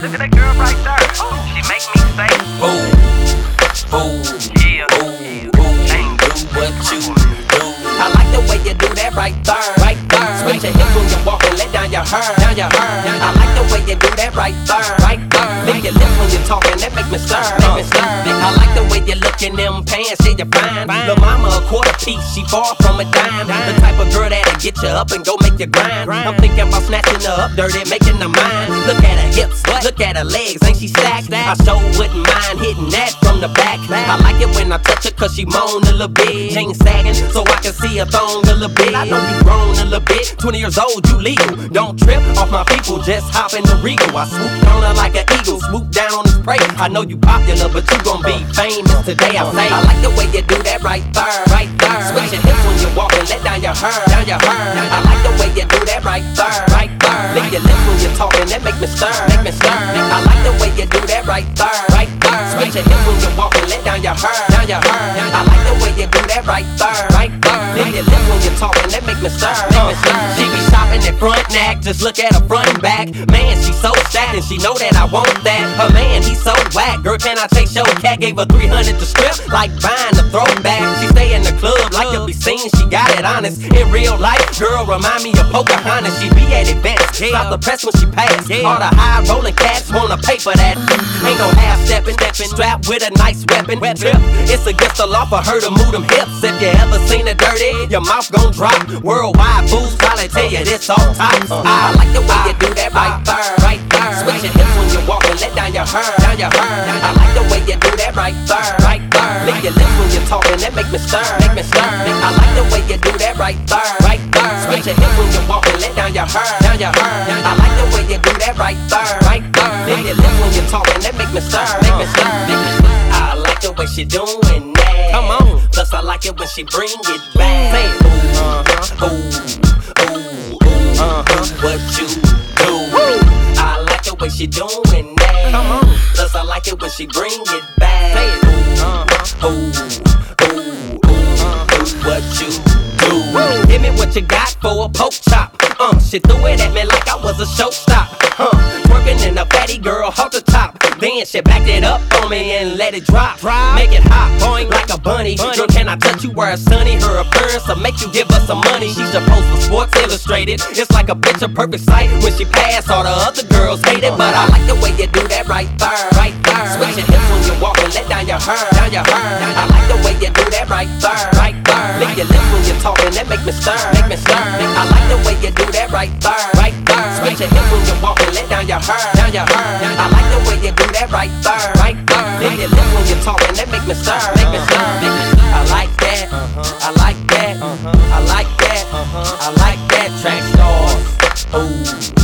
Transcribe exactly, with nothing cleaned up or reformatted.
Look at that girl right there. She make me say, Ooh, ooh, yeah, ooh, ooh, do what you do. I like the way you do that right there, right there. Switch your hips when you walk and let down your hair, down your hair. I like the way you do that right there, right there. Lick your lips when you're talking, that make me stir, make me stir. I like the way you look in them pants, yeah, you're fine. Lil' mama a quarter piece, she far from a dime. The type of girl that'll get you up and go make you grind. I'm thinking about snatching her up dirty, making her mine. Look at her hips, look at her legs, ain't she stacked? I sure wouldn't mind hitting that from the back. I like it when I touch her cause she moan a little bit. Chain sagging so I can see her thong a little bit. I know you grown a little bit, twenty years old, you legal. Don't trip off my people, just hop in the Regal. I swooped on her like an eagle, swoop down on his prey. I know you popular, but you gon' be famous today, I say. I like the way you do that right there, right there. Switch your hips when you walk and let down your hair, down your hair. I like the way you do that right there, right there. Lick your lips when you're talking, that make me stir, make me stir. I like the way you do that right there, right there. Switch your hips when you walk and let down your hair, down your hair. I like the way you do that right there, right there. Lick your lips when you're talking, that make me stir, make me stir. She be shopping at front neck, just look at her front and back. Man, she so stacked and she know that I want that. Her man, he so whack. Girl, can I take your cat? Gave her three hundred to strip, like buying a throwback. She stay in the club like to be seen, she got it honest. In real life, girl, remind me of Pocahontas. She be at events, stop the press when she pass. All the high rolling cats wanna pay for that. Ain't no half stepping, strapped with a nice weapon. Trip, it's against the law for her to move them hips. If you ever seen it dirty, your mouth gon' drop. Worldwide fools probably tell you this all tops. I like the way you do that right there, right there. Switch your hips when you walk and let down your hair, down your hair. I like the way you do that right there, right there. Lick your lips when you're talking, that make me stir, make me stir. I like the way you do that right there, right there. Switch your hips when you walk and let down your hair, down your hair. I like the way you do that right there, right there. Lick your lips when you're talking, that make me stir, make me stir, make me stir. I like the way she doing that. Come on. Plus I like it when she bring it back. Say it. Ooh, uh-huh. Ooh, ooh, ooh, uh-huh. What you do? Woo. I like the way she doing that. Come on. Plus I like it when she bring it back. Say it. Ooh, uh-huh. Ooh, ooh, ooh, uh-huh. What you do? Woo. Give me what you got for a poke chop. Uh, she threw it at me like I was a showstop. Huh, twerking in a fatty girl off the top. Then she backed it up on me and let it drop. Make it hot, boing like a bunny. Girl, can I touch you where it's sunny? Her appearance will make you give her some money. She's supposed for Sports Illustrated. It's like a picture perfect sight. When she pass, all the other girls hate it. But I like the way you do that right there, right there. Switch your hips when you walk and let down your hair, down your hair. I like the way you do that right there, right there. Lick your lips when you're talking, that make me stir, make me stir. I like the way you do that right there, right there. Switch your hips when you walk and let down your hair, down your hair. I like the way you do that right there, right there. Lick your lips when you're talking, that make me stir, make me stir, make me stir. I like that, I like that, I like that, I like that. Track stars, ooh.